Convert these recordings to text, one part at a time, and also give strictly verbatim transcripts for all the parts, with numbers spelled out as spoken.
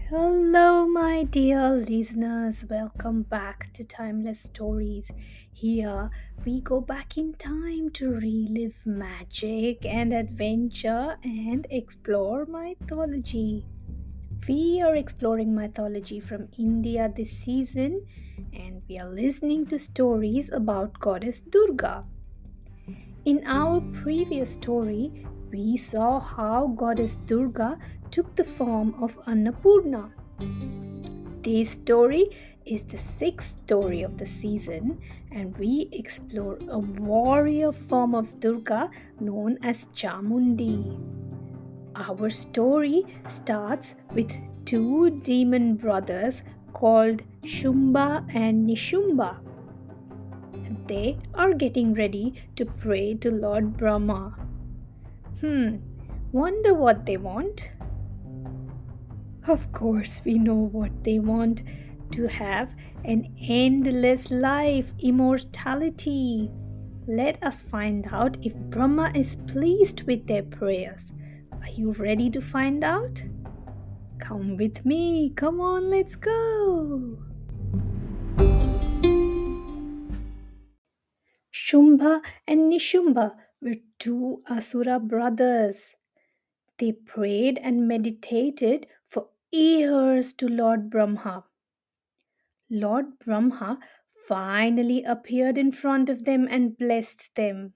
Hello, my dear listeners. Welcome back to Timeless Stories. Here we go back in time to relive magic and adventure and explore mythology. We are exploring mythology from India this season and we are listening to stories about Goddess Durga. In our previous story, we saw how Goddess Durga took the form of Annapurna. This story is the sixth story of the season, and we explore a warrior form of Durga known as Chamundi. Our story starts with two demon brothers called Shumba and Nishumba. And they are getting ready to pray to Lord Brahma. Hmm, wonder what they want? Of course, we know what they want to have an endless life, immortality. Let us find out if Brahma is pleased with their prayers. Are you ready to find out? Come with me. Come on, let's go. Shumba and Nishumba were two Asura brothers. They prayed and meditated for years to Lord Brahma. Lord Brahma finally appeared in front of them and blessed them.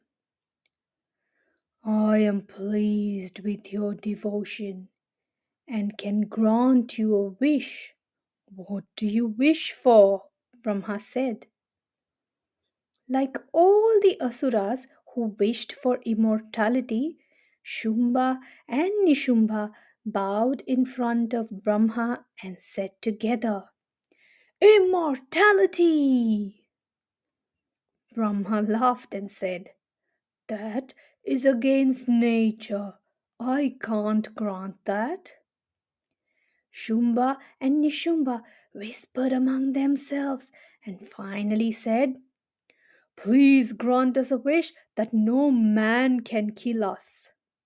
I am pleased with your devotion and can grant you a wish. What do you wish for? Brahma said. Like all the asuras who wished for immortality, Shumba and Nishumba bowed in front of Brahma and said together, Immortality! Brahma laughed and said, That is against nature. I can't grant that. Shumba and Nishumba whispered among themselves and finally said, Please grant us a wish that no man can kill us.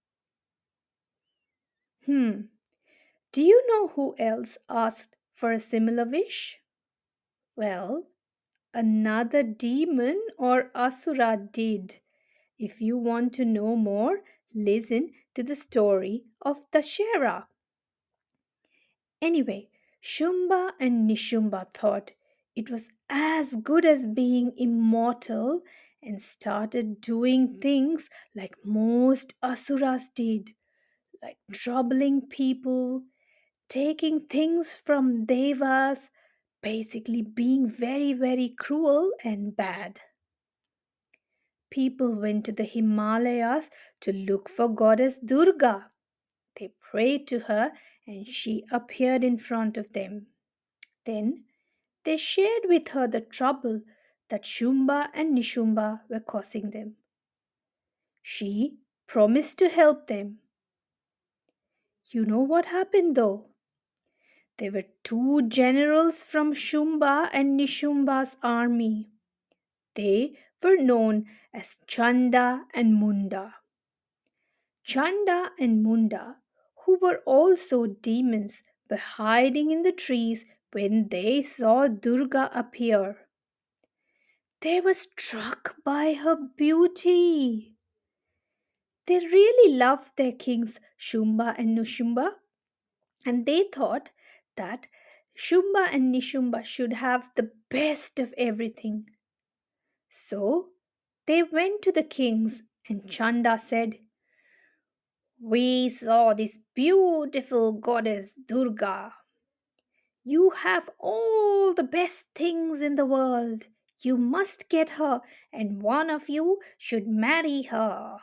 Hmm, do you know who else asked for a similar wish? Well, another demon or asura did. If you want to know more, listen to the story of Dashera. Anyway, Shumba and Nishumba thought it was as good as being immortal and started doing things like most asuras did, like troubling people, taking things from devas, basically being very, very cruel and bad. People went to the Himalayas to look for Goddess Durga. They prayed to her and she appeared in front of them. Then they shared with her the trouble that Shumba and Nishumba were causing them. She promised to help them. You know what happened though? There were two generals from Shumba and Nishumba's army. They were known as Chanda and Munda. Chanda and Munda, who were also demons, were hiding in the trees when they saw Durga appear. They were struck by her beauty. They really loved their kings Shumba and Nushumba, and they thought that Shumba and Nishumba should have the best of everything. So they went to the kings, and Chanda said, We saw this beautiful goddess Durga. You have all the best things in the world. You must get her, and one of you should marry her.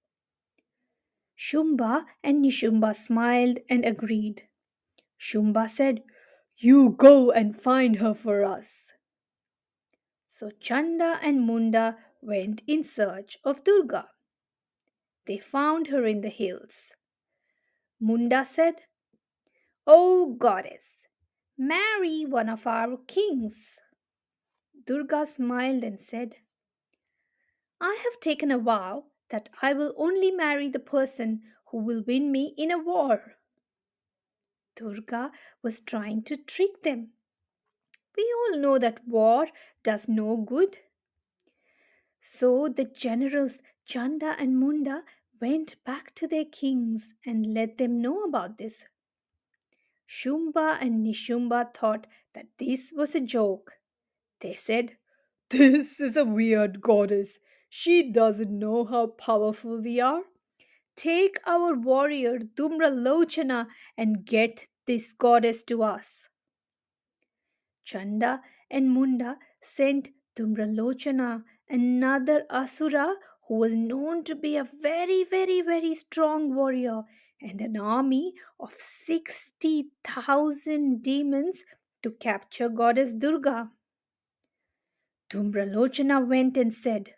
Shumba and Nishumba smiled and agreed. Shumba said, You go and find her for us. So Chanda and Munda went in search of Durga. They found her in the hills. Munda said, O goddess, marry one of our kings. Durga smiled and said, I have taken a vow that I will only marry the person who will win me in a war. Durga was trying to trick them. We all know that war does no good. So the generals Chanda and Munda went back to their kings and let them know about this. Shumba and Nishumba thought that this was a joke. They said, "This is a weird goddess. She doesn't know how powerful we are. Take our warrior Dumra Lochana and get this goddess to us." Chanda and Munda sent Dumralochana, another Asura who was known to be a very, very, very strong warrior, and an army of sixty thousand demons to capture goddess Durga. Dumralochana went and said,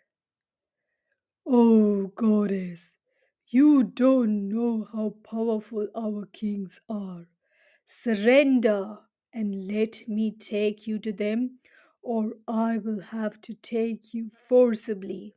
"Oh, goddess, you don't know how powerful our kings are. Surrender and let me take you to them, or I will have to take you forcibly."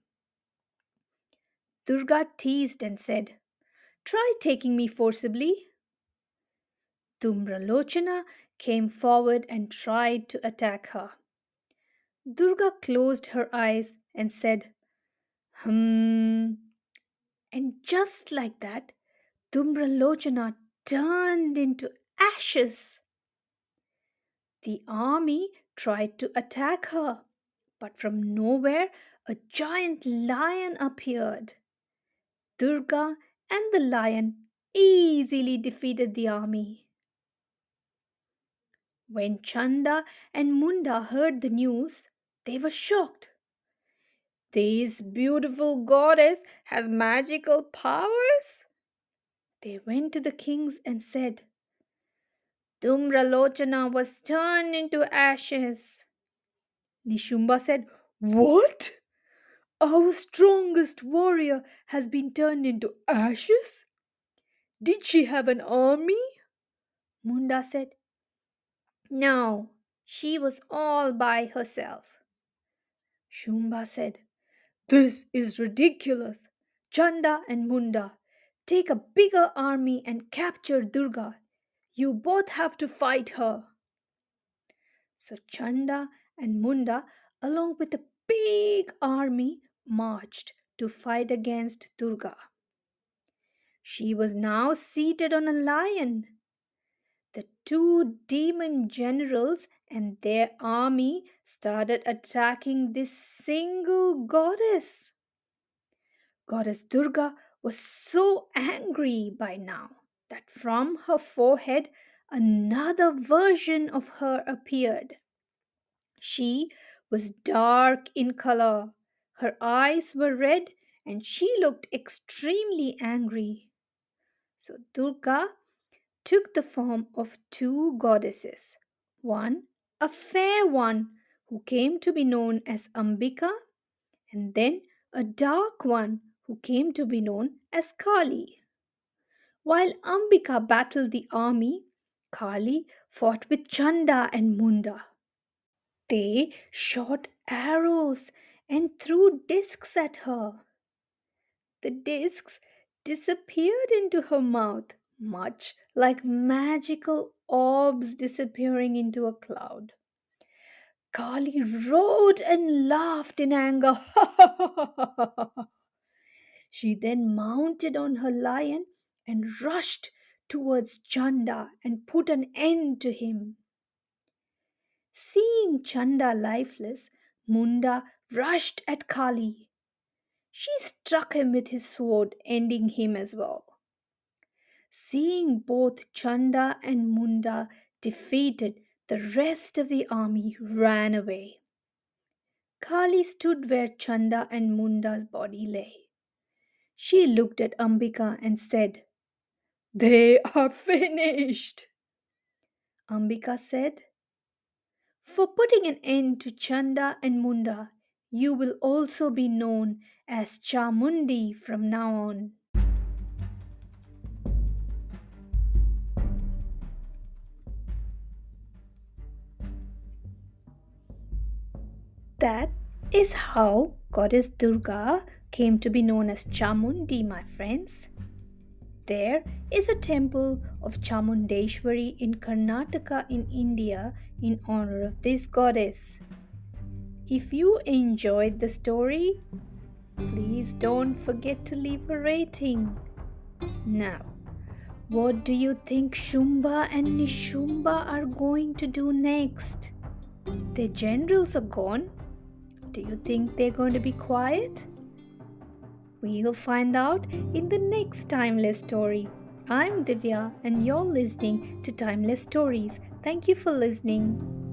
Durga teased and said, "Try taking me forcibly." Dumralochana came forward and tried to attack her. Durga closed her eyes and said, "Hmm." And just like that, Dumralochana turned into ashes. The army tried to attack her, but from nowhere a giant lion appeared. Durga and the lion easily defeated the army. When Chanda and Munda heard the news, they were shocked. "This beautiful goddess has magical powers?" They went to the kings and said, "Dumralochana was turned into ashes." Nishumba said, "What? Our strongest warrior has been turned into ashes? Did she have an army?" Munda said, "No, she was all by herself." Shumba said, "This is ridiculous. Chanda and Munda, take a bigger army and capture Durga. You both have to fight her." So Chanda and Munda, along with a big army, marched to fight against Durga. She was now seated on a lion. The two demon generals and their army started attacking this single goddess. Goddess Durga was so angry by now that from her forehead another version of her appeared. She was dark in color, her eyes were red, and she looked extremely angry. So Durga took the form of two goddesses. One, a fair one who came to be known as Ambika, and then a dark one who came to be known as Kali. While Ambika battled the army, Kali fought with Chanda and Munda. They shot arrows and threw discs at her. The discs disappeared into her mouth, much like magical orbs disappearing into a cloud. Kali roared and laughed in anger. She then mounted on her lion and rushed towards Chanda and put an end to him. Seeing Chanda lifeless, Munda rushed at Kali. She struck him with his sword, ending him as well. Seeing both Chanda and Munda defeated, the rest of the army ran away. Kali stood where Chanda and Munda's body lay. She looked at Ambika and said, "They are finished." Ambika said, "For putting an end to Chanda and Munda, you will also be known as Chamundi from now on." That is how Goddess Durga came to be known as Chamundi, my friends. There is a temple of Chamundeshwari in Karnataka in India in honor of this goddess. If you enjoyed the story, please don't forget to leave a rating. Now, what do you think Shumba and Nishumba are going to do next? Their generals are gone. Do you think they're going to be quiet? We'll find out in the next Timeless Story. I'm Divya and you're listening to Timeless Stories. Thank you for listening.